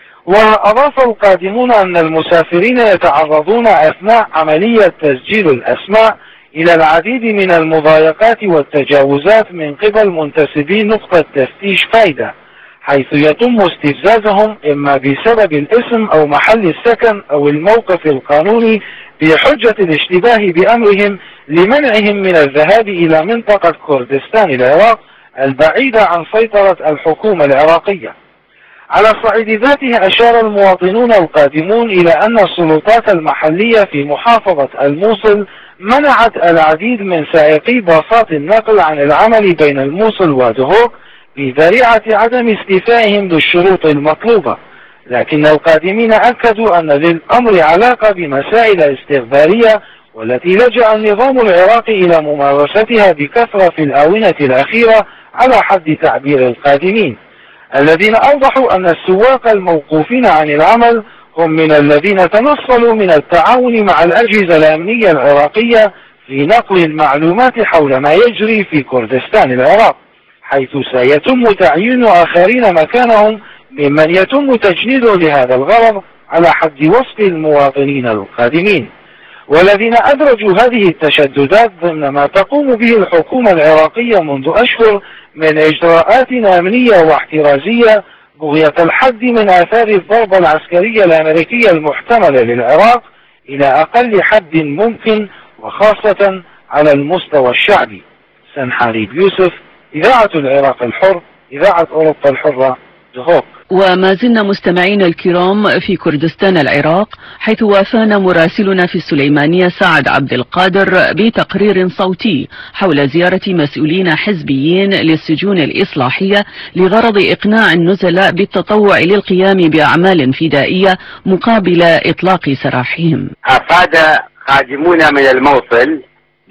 وأضاف القادمون أن المسافرين يتعرضون أثناء عملية تسجيل الأسماء إلى العديد من المضايقات والتجاوزات من قبل منتسبي نقطة تفتيش فايدة، حيث يتم استفزازهم إما بسبب الاسم أو محل السكن أو الموقف القانوني بحجة الاشتباه بأمرهم لمنعهم من الذهاب إلى منطقة كردستان العراق البعيدة عن سيطرة الحكومة العراقية. على الصعيد ذاته أشار المواطنون القادمون إلى أن السلطات المحلية في محافظة الموصل منعت العديد من سائقي باصات النقل عن العمل بين الموصل ودهوك بذريعة عدم استيفائهم بالشروط المطلوبة، لكن القادمين أكدوا أن للأمر علاقة بمسائل استخبارية والتي لجأ النظام العراقي إلى ممارستها بكثرة في الآونة الأخيرة على حد تعبير القادمين، الذين أوضحوا أن السواق الموقوفين عن العمل هم من الذين تنصلوا من التعاون مع الأجهزة الأمنية العراقية في نقل المعلومات حول ما يجري في كردستان العراق، حيث سيتم تعيين آخرين مكانهم ممن يتم تجنيده لهذا الغرض على حد وصف المواطنين القادمين، والذين أدرجوا هذه التشددات ضمن ما تقوم به الحكومة العراقية منذ أشهر من إجراءات أمنية واحترازية بغية الحد من آثار الضربة العسكرية الأمريكية المحتملة للعراق إلى أقل حد ممكن، وخاصة على المستوى الشعبي. سنحارب يوسف، إذاعة العراق الحر، إذاعة أوروبا الحرة، دهوك.
وما زلنا مستمعين الكرام في كردستان العراق، حيث وافانا مراسلنا في السليمانية سعد عبد القادر بتقرير صوتي حول زيارة مسؤولين حزبيين للسجون الإصلاحية لغرض إقناع النزلاء بالتطوع للقيام بأعمال فدائية مقابل إطلاق سراحهم.
أفاد قادمون من الموصل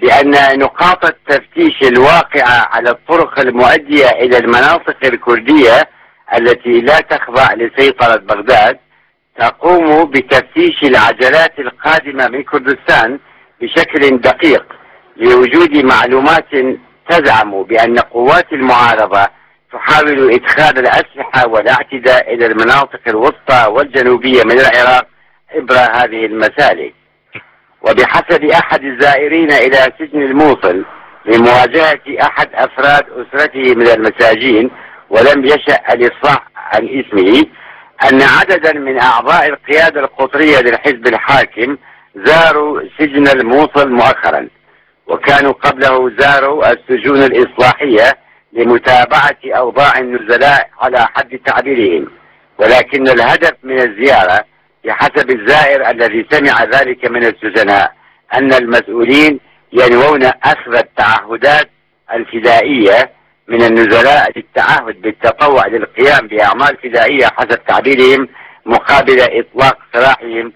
بأن نقاط التفتيش الواقعة على الطرق المؤدية إلى المناطق الكردية التي لا تخضع لسيطرة بغداد تقوم بتفتيش العجلات القادمة من كردستان بشكل دقيق لوجود معلومات تزعم بأن قوات المعارضة تحاول إدخال الأسلحة والاعتداء إلى المناطق الوسطى والجنوبية من العراق عبر هذه المسالك. وبحسب أحد الزائرين إلى سجن الموصل لمواجهة أحد أفراد أسرته من المساجين ولم يشأ الإصلاح عن اسمه، أن عددا من أعضاء القيادة القطرية للحزب الحاكم زاروا سجن الموصل مؤخرا، وكانوا قبله زاروا السجون الإصلاحية لمتابعة أوضاع النزلاء على حد تعبيرهم، ولكن الهدف من الزيارة بحسب الزائر الذي سمع ذلك من السجناء أن المسؤولين ينوون أخذ التعهدات الفدائية من النزلاء للتعهد بالتطوع للقيام بأعمال فدائية حسب تعبيرهم مقابل إطلاق سراحهم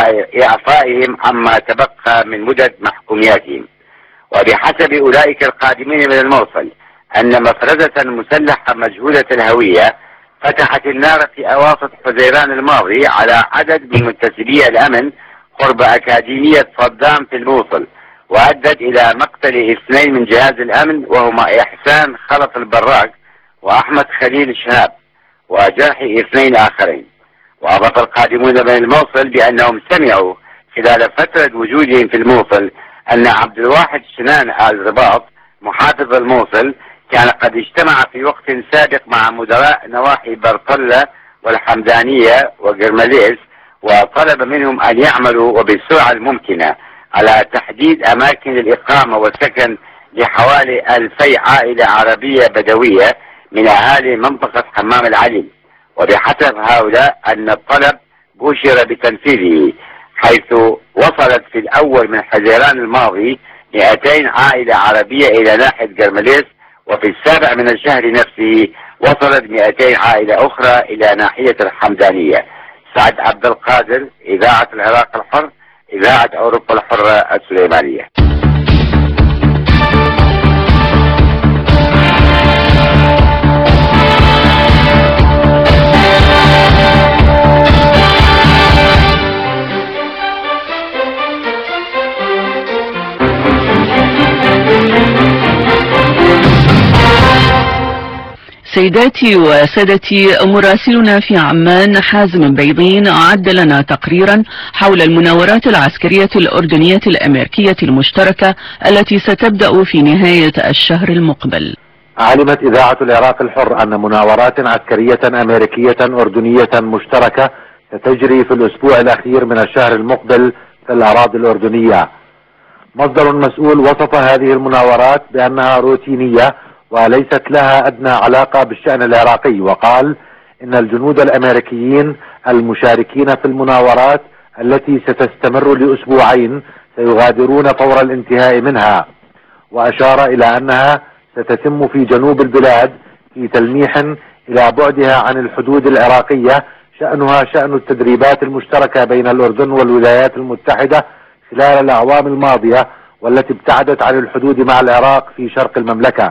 وإعفائهم عما تبقى من مدة محكومياتهم. وبحسب أولئك القادمين من الموصل أن مفرزة مسلحة مجهولة الهوية فتحت النار في أواسط حزيران الماضي على عدد من منتسبي الأمن قرب أكاديمية صدام في الموصل، وأدت إلى مقتل 2 من جهاز الأمن وهما إحسان خلف البراق وأحمد خليل شهاب، وجرح 2 آخرين. وأضاف القادمون من الموصل بأنهم سمعوا خلال فترة وجودهم في الموصل أن عبد الواحد شنان آل رباط محافظ الموصل كان قد اجتمع في وقت سابق مع مدراء نواحي برطلة والحمدانية وقرمليس، وطلب منهم أن يعملوا وبالسرعة الممكنة على تحديد أماكن الإقامة والسكن لحوالي 2000 عائلة عربية بدوية من أهالي منطقة حمام العليل. وبحسب هؤلاء أن الطلب بشر بتنفيذه، حيث وصلت في الأول من حزيران الماضي 200 عائلة عربية إلى ناحية قرمليس، وفي 7 من الشهر نفسه وصلت 200 عائلة أخرى إلى ناحية الحمدانية. سعد عبد القادر، إذاعة العراق الحر، إذاعة أوروبا الحرة السليمانية.
سيداتي وسادتي، مراسلنا في عمان حازم بيضين أعد لنا تقريرا حول المناورات العسكرية الأردنية الأمريكية المشتركة التي ستبدأ في نهاية الشهر المقبل.
علمت إذاعة العراق الحر أن مناورات عسكرية أمريكية أردنية مشتركة ستجري في الأسبوع الأخير من الشهر المقبل في الأراضي الأردنية. مصدر مسؤول وصف هذه المناورات بأنها روتينية وليست لها أدنى علاقة بالشأن العراقي، وقال إن الجنود الأمريكيين المشاركين في المناورات التي ستستمر لأسبوعين سيغادرون فور الانتهاء منها، وأشار إلى أنها ستتم في جنوب البلاد في تلميح إلى بعدها عن الحدود العراقية شأنها شأن التدريبات المشتركة بين الأردن والولايات المتحدة خلال الأعوام الماضية والتي ابتعدت عن الحدود مع العراق في شرق المملكة.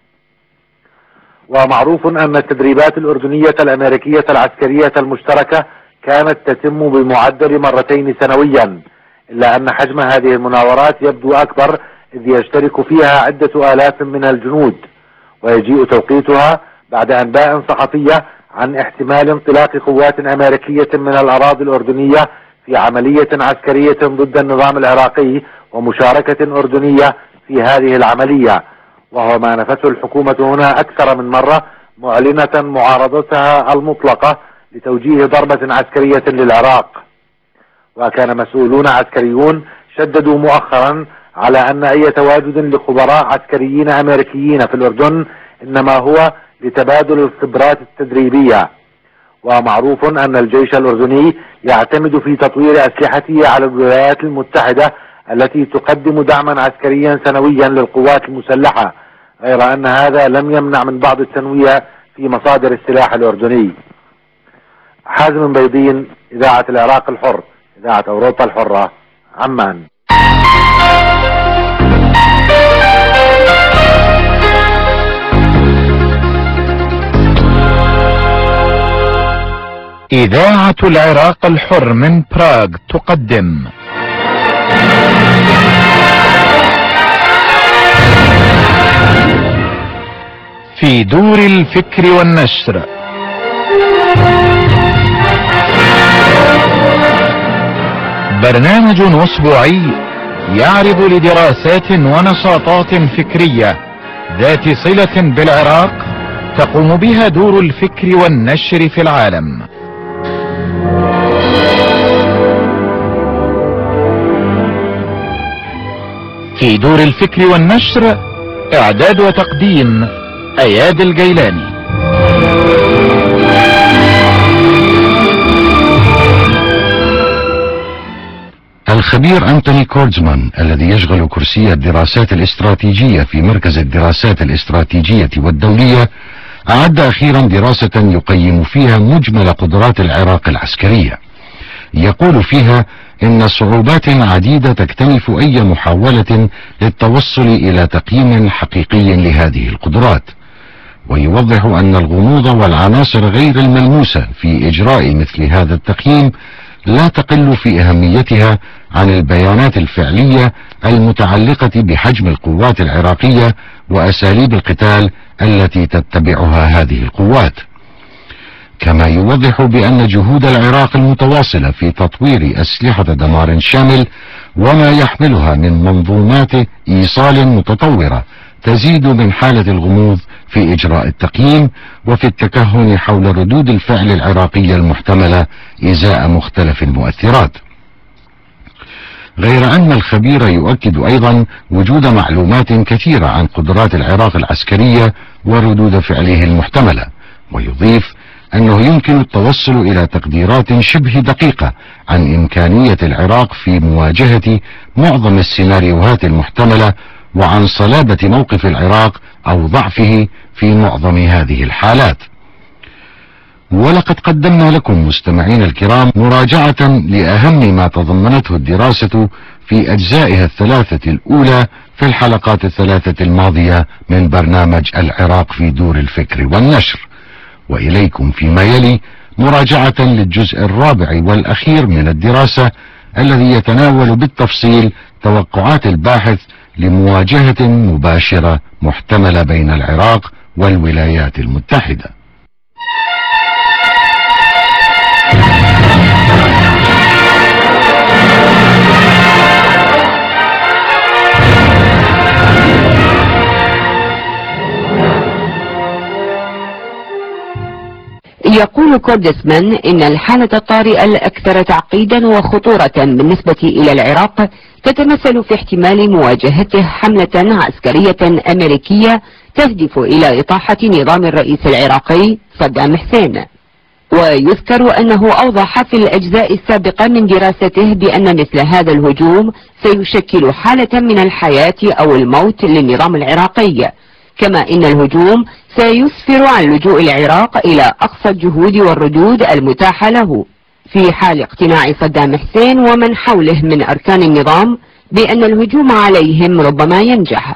ومعروف أن التدريبات الأردنية الأمريكية العسكرية المشتركة كانت تتم بمعدل 2 مرات سنويا، إلا أن حجم هذه المناورات يبدو أكبر إذ يشترك فيها عدة آلاف من الجنود، ويجيء توقيتها بعد أنباء صحفية عن احتمال انطلاق قوات أمريكية من الأراضي الأردنية في عملية عسكرية ضد النظام العراقي ومشاركة أردنية في هذه العملية، وهو ما نفته الحكومة هنا أكثر من مرة معلنة معارضتها المطلقة لتوجيه ضربة عسكرية للعراق. وكان مسؤولون عسكريون شددوا مؤخرا على أن أي تواجد لخبراء عسكريين أمريكيين في الأردن إنما هو لتبادل الخبرات التدريبية. ومعروف أن الجيش الأردني يعتمد في تطوير أسلحته على الولايات المتحدة التي تقدم دعما عسكريا سنويا للقوات المسلحة، غير أن هذا لم يمنع من بعض التنويع في مصادر السلاح الأردني. حازم بيضين، إذاعة العراق الحر، إذاعة أوروبا الحرة، عمان.
إذاعة العراق الحر من براغ تقدم في دور الفكر والنشر. برنامج أسبوعي يعرض لدراسات ونشاطات فكرية ذات صلة بالعراق تقوم بها دور الفكر والنشر في العالم. في دور الفكر والنشر إعداد وتقديم أياد الجيلاني.
الخبير أنتوني كورزمان الذي يشغل كرسي الدراسات الاستراتيجية في مركز الدراسات الاستراتيجية والدولية أعد أخيرا دراسة يقيم فيها مجمل قدرات العراق العسكرية. يقول فيها إن صعوبات عديدة تكتنف أي محاولة للتوصل إلى تقييم حقيقي لهذه القدرات، ويوضح أن الغموض والعناصر غير الملموسة في إجراء مثل هذا التقييم لا تقل في أهميتها عن البيانات الفعلية المتعلقة بحجم القوات العراقية وأساليب القتال التي تتبعها هذه القوات. كما يوضح بأن جهود العراق المتواصلة في تطوير أسلحة دمار شامل وما يحملها من منظومات إيصال متطورة تزيد من حالة الغموض في إجراء التقييم وفي التكهن حول ردود الفعل العراقية المحتملة إزاء مختلف المؤثرات. غير أن الخبير يؤكد أيضا وجود معلومات كثيرة عن قدرات العراق العسكرية وردود فعله المحتملة، ويضيف أنه يمكن التوصل إلى تقديرات شبه دقيقة عن إمكانية العراق في مواجهة معظم السيناريوهات المحتملة وعن صلابة موقف العراق أو ضعفه في معظم هذه الحالات. ولقد قدمنا لكم مستمعين الكرام مراجعة لأهم ما تضمنته الدراسة في أجزائها الثلاثة الأولى في الحلقات الثلاثة الماضية من برنامج العراق في دور الفكر والنشر، وإليكم فيما يلي مراجعة للجزء الرابع والأخير من الدراسة الذي يتناول بالتفصيل توقعات الباحث لمواجهة مباشرة محتملة بين العراق والولايات المتحدة.
يقول كوردسمان إن الحالة الطارئة الأكثر تعقيدا وخطورة بالنسبة إلى العراق تتمثل في احتمال مواجهته حملة عسكرية أمريكية تهدف إلى إطاحة نظام الرئيس العراقي صدام حسين. ويذكر أنه أوضح في الأجزاء السابقة من دراسته بأن مثل هذا الهجوم سيشكل حالة من الحياة أو الموت للنظام العراقي، كما إن الهجوم سيسفر عن لجوء العراق إلى أقصى الجهود والردود المتاحة له في حال اقتناع صدام حسين ومن حوله من أركان النظام بأن الهجوم عليهم ربما ينجح.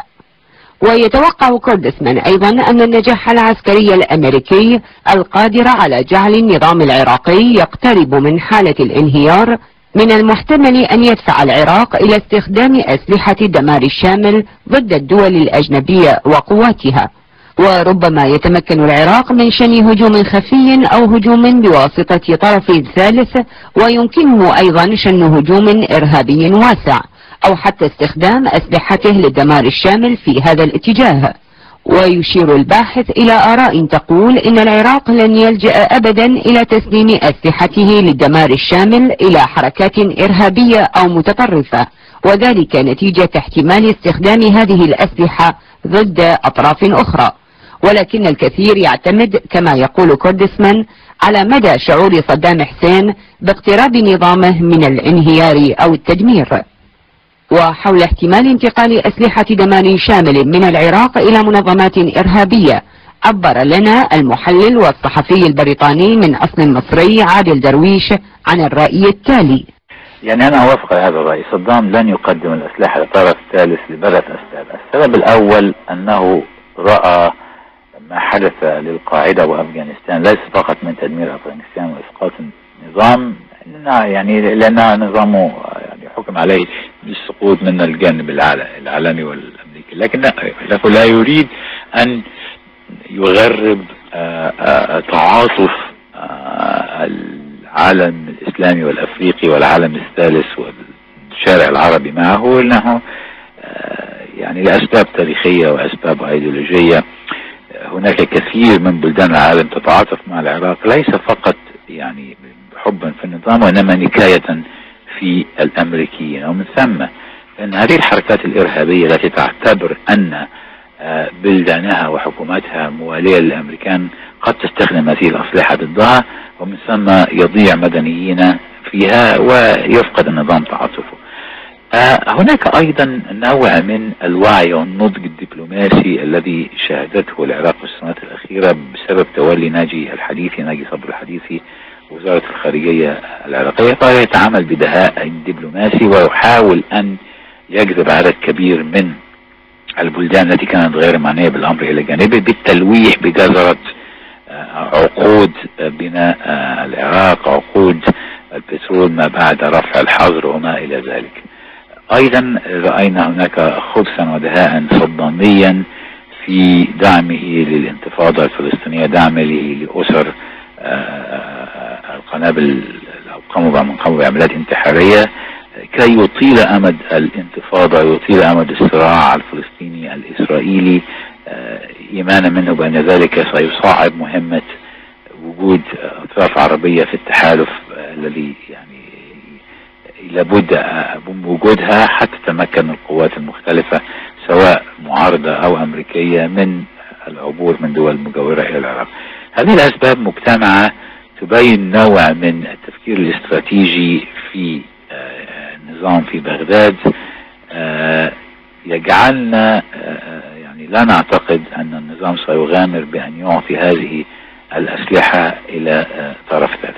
ويتوقع كوردسمان أيضا أن النجاح العسكري الأمريكي القادر على جعل النظام العراقي يقترب من حالة الانهيار من المحتمل أن يدفع العراق إلى استخدام أسلحة الدمار الشامل ضد الدول الأجنبية وقواتها، وربما يتمكن العراق من شن هجوم خفي أو هجوم بواسطة طرف ثالث، ويمكنه أيضا شن هجوم إرهابي واسع أو حتى استخدام أسلحته للدمار الشامل في هذا الاتجاه. ويشير الباحث إلى آراء تقول إن العراق لن يلجأ أبدا إلى تسليم أسلحته للدمار الشامل إلى حركات إرهابية أو متطرفة، وذلك نتيجة احتمال استخدام هذه الأسلحة ضد أطراف أخرى. ولكن الكثير يعتمد كما يقول كوردسمان على مدى شعور صدام حسين باقتراب نظامه من الانهيار أو التدمير. وحول احتمال انتقال أسلحة دمار شامل من العراق إلى منظمات إرهابية عبر لنا المحلل والصحفي البريطاني من أصل مصري عادل درويش عن الرأي التالي:
يعني أنا أوافق هذا الرأي. صدام لن يقدم الأسلحة لطرف ثالث لبلد أسباب. السبب الأول أنه رأى ما حدث للقاعدة وأفغانستان ليس فقط من تدمير أفغانستان وإسقاط النظام، لأن نظامه حكم عليه بالسقوط من الجانب العالمي والأمريكي، لكن لا يريد أن يغرب تعاطف العالم الإسلامي والأفريقي والعالم الثالث والشارع العربي معه، إنه يعني لأسباب تاريخية وأسباب أيديولوجية هناك كثير من بلدان العالم تتعاطف مع العراق، ليس فقط يعني حبا في النظام وإنما نكاية في الأمريكيين. ومن ثم أن هذه الحركات الإرهابية التي تعتبر أن بلدانها وحكوماتها موالية للأمريكان قد تستخدم هذه الأسلحة ضدها، ومن ثم يضيع مدنيين فيها ويفقد النظام تعاطفه. هناك أيضا نوع من الوعي والنضج الدبلوماسي الذي شهدته العراق في السنوات الأخيرة بسبب تولي ناجي صبري الحديثي وزارة الخارجية العراقية، فهو يتعامل بدهاء دبلوماسي ويحاول أن يجذب عدد كبير من البلدان التي كانت غير معنية بالأمر إلى جانبه بالتلويح بجزرة عقود بناء العراق، عقود البترول ما بعد رفع الحظر وما إلى ذلك. أيضا رأينا هناك خبثا ودهاء صداميا في دعمه للانتفاضة الفلسطينية، دعمه لأسر القنابل أو قاموا بعمليات انتحارية كي يطيل أمد الانتفاضة، يطيل أمد الصراع الفلسطيني الإسرائيلي، إيمانا منه بأن ذلك سيصعب مهمة وجود أطراف عربية في التحالف الذي يعني لابد من وجودها حتى تتمكن القوات المختلفة سواء معارضة أو أمريكية من العبور من دول مجاورة إلى العراق. هذه الأسباب مجتمعة تبين نوع من التفكير الاستراتيجي في النظام في بغداد، يجعلنا يعني لا نعتقد أن النظام سيغامر بأن يعطي هذه الأسلحة إلى طرف ثالث.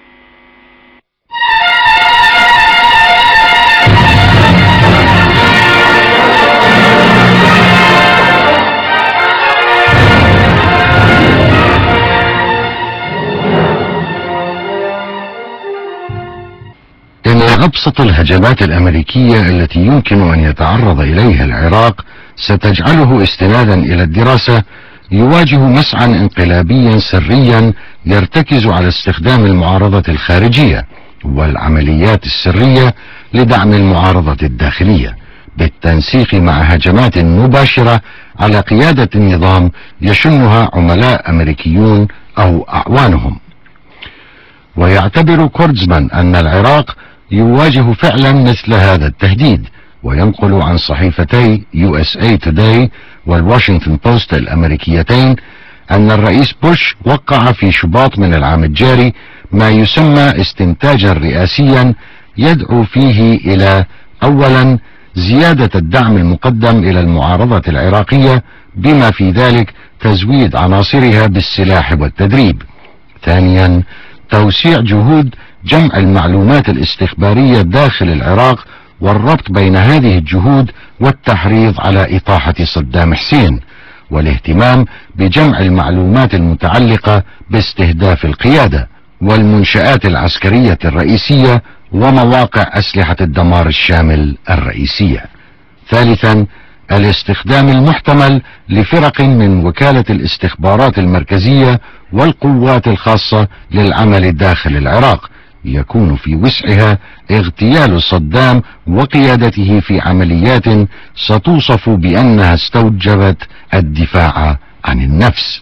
إن أبسط الهجمات الأمريكية التي يمكن أن يتعرض إليها العراق ستجعله استنادا إلى الدراسة يواجه مسعى انقلابيا سريا يرتكز على استخدام المعارضة الخارجية والعمليات السرية لدعم المعارضة الداخلية بالتنسيق مع هجمات مباشرة على قيادة النظام يشنها عملاء أمريكيون أو أعوانهم. ويعتبر كوردزمان أن العراق يواجه فعلا مثل هذا التهديد، وينقل عن صحيفتي USA Today والواشنطن بوست الأمريكيتين أن الرئيس بوش وقع في شباط من العام الجاري ما يسمى استنتاجا رئاسيا يدعو فيه إلى أولا زيادة الدعم المقدم إلى المعارضة العراقية بما في ذلك تزويد عناصرها بالسلاح والتدريب، ثانيا توسيع جهود جمع المعلومات الاستخبارية داخل العراق والربط بين هذه الجهود والتحريض على إطاحة صدام حسين، والاهتمام بجمع المعلومات المتعلقة باستهداف القيادة والمنشآت العسكرية الرئيسية ومواقع أسلحة الدمار الشامل الرئيسية. ثالثا الاستخدام المحتمل لفرق من وكالة الاستخبارات المركزية والقوات الخاصة للعمل داخل العراق يكون في وسعها اغتيال صدام وقيادته في عمليات ستوصف بأنها استوجبت الدفاع عن النفس.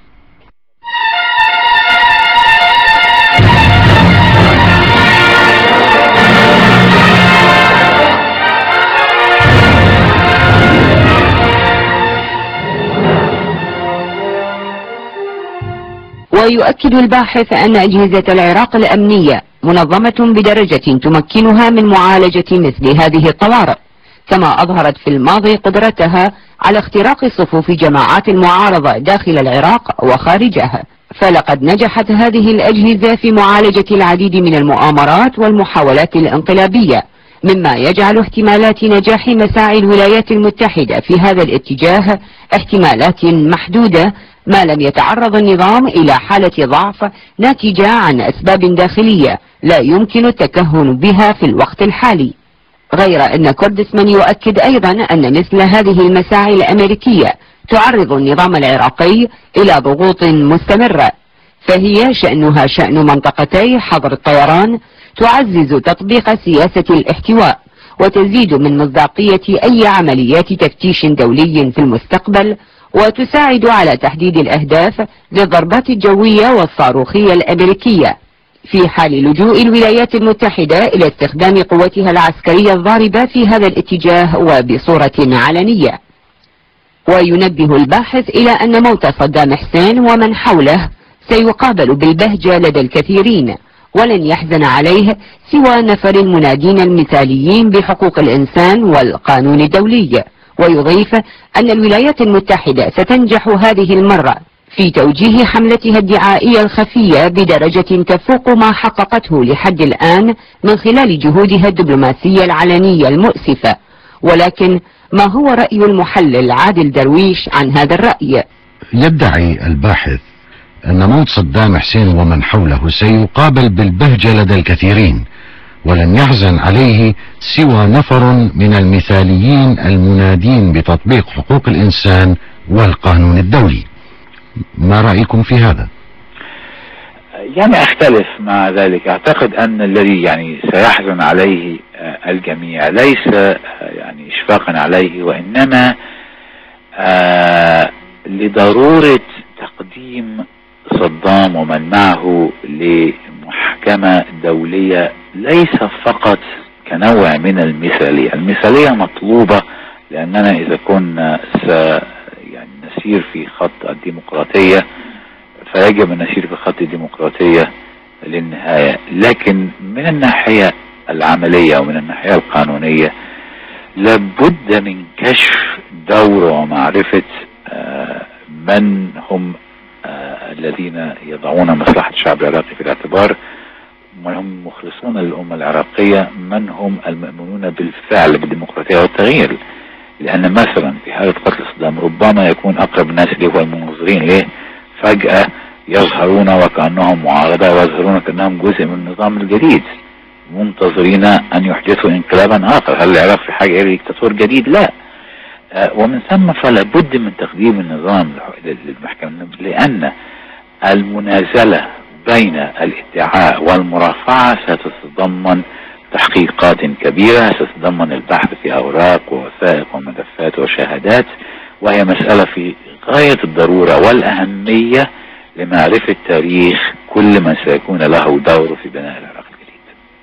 ويؤكد الباحث أن أجهزة العراق الأمنية منظمة بدرجة تمكنها من معالجة مثل هذه الطوارئ، كما أظهرت في الماضي قدرتها على اختراق صفوف جماعات المعارضة داخل العراق وخارجها، فلقد نجحت هذه الأجهزة في معالجة العديد من المؤامرات والمحاولات الانقلابية، مما يجعل احتمالات نجاح مساعي الولايات المتحدة في هذا الاتجاه احتمالات محدودة ما لم يتعرض النظام إلى حالة ضعف ناتجة عن أسباب داخلية لا يمكن التكهن بها في الوقت الحالي. غير أن كوردزمان يؤكد أيضا أن مثل هذه المساعي الأمريكية تعرض النظام العراقي إلى ضغوط مستمرة، فهي شأنها شأن منطقتي حظر الطيران، تعزز تطبيق سياسة الاحتواء وتزيد من مصداقية أي عمليات تفتيش دولي في المستقبل، وتساعد على تحديد الأهداف للضربات الجوية والصاروخية الأمريكية في حال لجوء الولايات المتحدة إلى استخدام قوتها العسكرية الضاربة في هذا الاتجاه وبصورة علنية. وينبه الباحث إلى أن موت صدام حسين ومن حوله سيقابل بالبهجة لدى الكثيرين، ولن يحزن عليه سوى نفر المنادين المثاليين بحقوق الإنسان والقانون الدولي. ويضيف أن الولايات المتحدة ستنجح هذه المرة في توجيه حملتها الدعائية الخفية بدرجة تفوق ما حققته لحد الآن من خلال جهودها الدبلوماسية العلنية المؤسفة. ولكن ما هو رأي المحلل عادل درويش عن هذا الرأي؟
يدعي الباحث أن موت صدام حسين ومن حوله سيقابل بالبهجة لدى الكثيرين، ولن يحزن عليه سوى نفر من المثاليين المنادين بتطبيق حقوق الإنسان والقانون الدولي. ما رأيكم في هذا؟
يعني أختلف مع ذلك. أعتقد أن الذي يعني سيحزن عليه الجميع ليس يعني إشفاقا عليه، وإنما لضرورة تقديم صدام ومن معه لمحكمة دولية، ليس فقط كنوع من المثالية. المثالية مطلوبة لأننا إذا كنا يعني نسير في خط الديمقراطية فيجب أن نسير في خط الديمقراطية للنهاية. لكن من الناحية العملية ومن الناحية القانونية لابد من كشف دور ومعرفة من هم الذين يضعون مصلحة الشعب العراقي في الاعتبار، من هم مخلصون للأمة العراقية، من هم المؤمنون بالفعل بالديمقراطية والتغيير. لأن مثلا في حالة قتل صدام ربما يكون أقرب الناس إليه هو المناظرين له، فجأة يظهرون وكأنهم معارضة ويظهرون كأنهم جزء من النظام الجديد منتظرين أن يحدثوا انقلابا آخر. هل العراق في حاجة إلى ديكتاتور جديد؟ لا. ومن ثم فلا بد من تقديم النظام للمحكمة، لأن المنازلة بين الادعاء والمرافعة ستتضمن تحقيقات كبيرة، ستتضمن البحث في أوراق ووثائق وملفات وشهادات، وهي مسألة في غاية الضرورة والأهمية لمعرفة تاريخ كل من سيكون له دور في بناء العراق الجديد.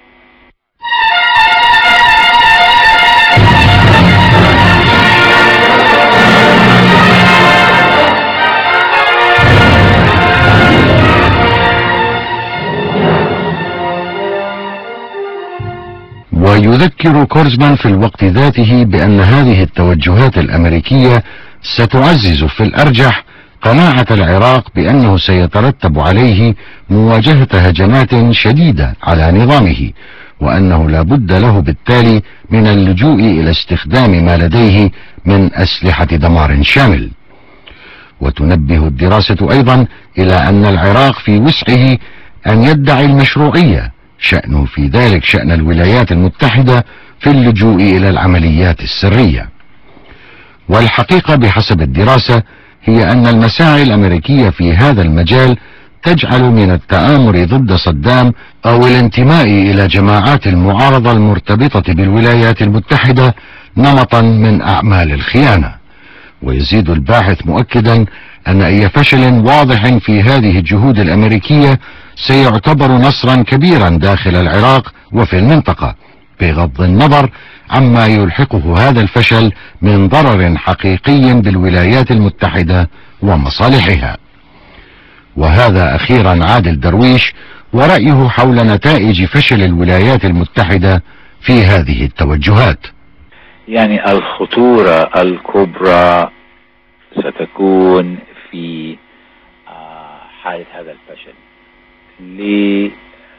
ويذكر كورزمان في الوقت ذاته بأن هذه التوجهات الأمريكية ستعزز في الأرجح قناعة العراق بأنه سيترتب عليه مواجهة هجمات شديدة على نظامه، وأنه لا بد له بالتالي من اللجوء إلى استخدام ما لديه من أسلحة دمار شامل. وتنبه الدراسة أيضا إلى أن العراق في وسعه أن يدعي المشروعية، شأنه في ذلك شأن الولايات المتحدة في اللجوء إلى العمليات السرية. والحقيقة بحسب الدراسة هي أن المساعي الأمريكية في هذا المجال تجعل من التآمر ضد صدام أو الانتماء إلى جماعات المعارضة المرتبطة بالولايات المتحدة نمطا من أعمال الخيانة. ويزيد الباحث مؤكدا أن أي فشل واضح في هذه الجهود الأمريكية سيعتبر نصرا كبيرا داخل العراق وفي المنطقة، بغض النظر عما يلحقه هذا الفشل من ضرر حقيقي بالولايات المتحدة ومصالحها. وهذا أخيرا عادل درويش ورأيه حول نتائج فشل الولايات المتحدة في هذه التوجهات.
يعني الخطورة الكبرى ستكون في حالة هذا الفشل لعدة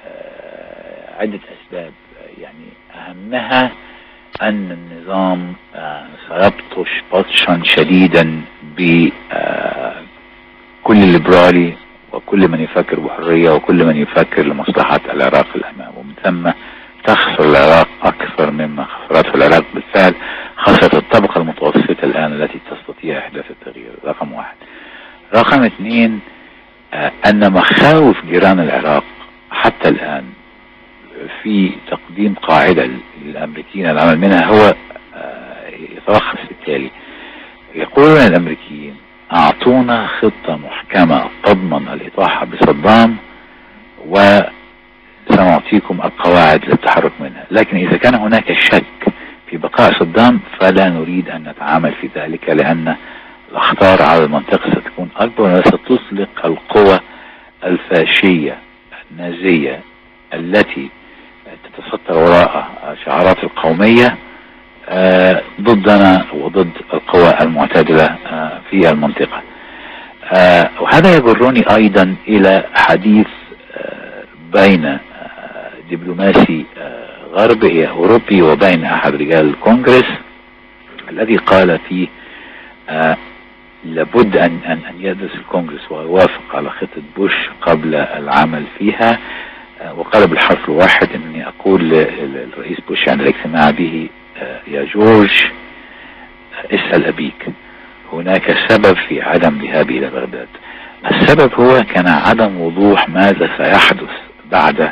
أسباب. يعني أهمها أن النظام سيبطش بطشا شديدا بكل ليبرالي وكل من يفكر بحرية وكل من يفكر لمصلحة العراق الأمام، ومن ثم تخسر العراق أكثر مما خسرته العراق بالفعل، خاصة الطبقة المتوسطة الآن التي تستطيع إحداث التغيير. رقم 2 أن مخاوف جيران العراق حتى الآن في تقديم قاعدة للأمريكيين العمل منها هو يتلخص في التالي: يقولون الأمريكيين أعطونا خطة محكمة تضمن الإطاحة بصدام وسنعطيكم القواعد للتحرك منها، لكن إذا كان هناك شك في بقاء صدام فلا نريد أن نتعامل في ذلك، لأن الأخطار على المنطقة ستكون أكبر وستطلق القوى الفاشية النازية التي تتستر وراء شعارات القومية ضدنا وضد القوى المعتدلة في المنطقة. وهذا يجرني أيضا إلى حديث بين دبلوماسي غربي أوروبي وبين أحد رجال الكونغرس الذي قال فيه لابد أن يدرس الكونغرس ويوافق على خطة بوش قبل العمل فيها، وقال بالحرف الواحد أنني أقول للرئيس بوش عند الاجتماع به: يا جورج، اسأل أبيك، هناك سبب في عدم ذهابي إلى بغداد. السبب هو كان عدم وضوح ماذا سيحدث بعد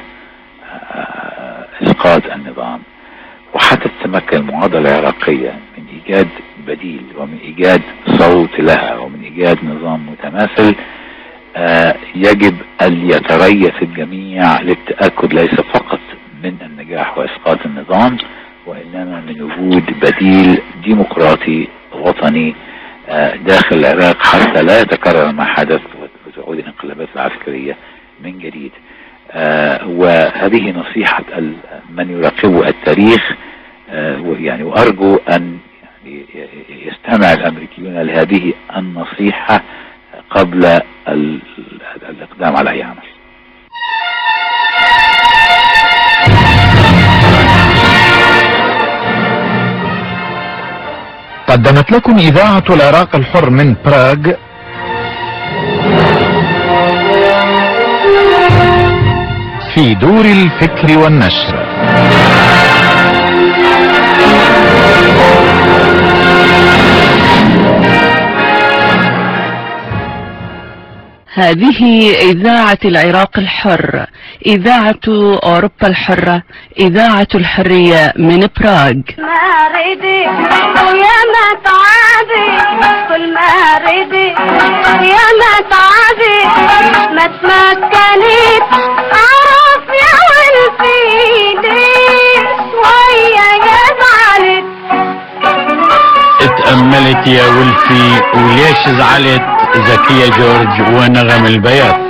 إسقاط النظام، وحتى تتمكن المعارضة العراقية من إيجاد بديل ومن إيجاد صوت لها ومن إيجاد نظام متماثل يجب أن يتريث الجميع للتأكد ليس فقط من النجاح وإسقاط النظام، وإنما من وجود بديل ديمقراطي وطني داخل العراق حتى لا يتكرر ما حدث وتعود الانقلابات العسكرية من جديد. وهذه نصيحة من يراقب التاريخ، يعني وأرجو أن يستمع الأمريكيون لهذه النصيحة قبل الإقدام على أي عمل.
قدمت لكم إذاعة العراق الحر من براغ في دور الفكر والنشر.
هذه إذاعة العراق الحر، إذاعة أوروبا الحرة، إذاعة الحرية من براغ.
ما ريدي ويا ما تعادي، كل ما ريدي يا ما تعادي، ما تمكنيت أعرف يا ولفيدي شوية يزعلت.
اتأملت يا ولفي وليش زعلت زكية جورج ونغم البياض.